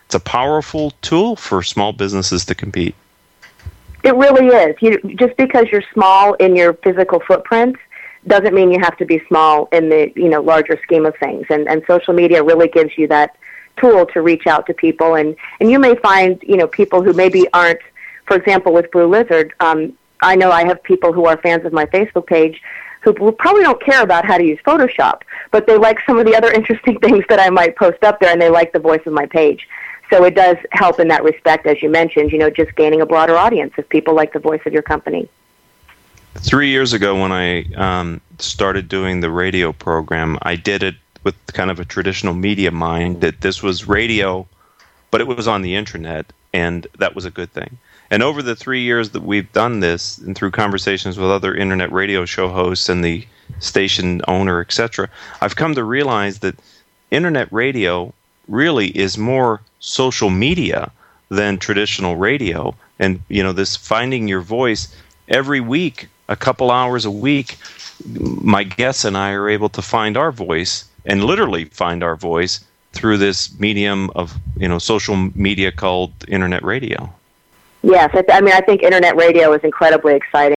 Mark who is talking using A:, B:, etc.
A: it's a powerful tool for small businesses to compete.
B: It really is. Just because you're small in your physical footprint doesn't mean you have to be small in the larger scheme of things. And social media really gives you that tool to reach out to people. And you may find people who maybe aren't, for example, with Blue Lizard. I know I have people who are fans of my Facebook page who probably don't care about how to use Photoshop, but they like some of the other interesting things that I might post up there, and they like the voice of my page. So it does help in that respect, as you mentioned, just gaining a broader audience if people like the voice of your company.
A: 3 years ago when I started doing the radio program, I did it with kind of a traditional media mind, that this was radio, but it was on the internet, and that was a good thing. And over the 3 years that we've done this, and through conversations with other internet radio show hosts and the station owner, etc., I've come to realize that internet radio really is more social media than traditional radio. And, this finding your voice every week, a couple hours a week, my guests and I are able to find our voice, and literally find our voice, through this medium of, social media called internet radio.
B: Yes, I think internet radio is incredibly exciting.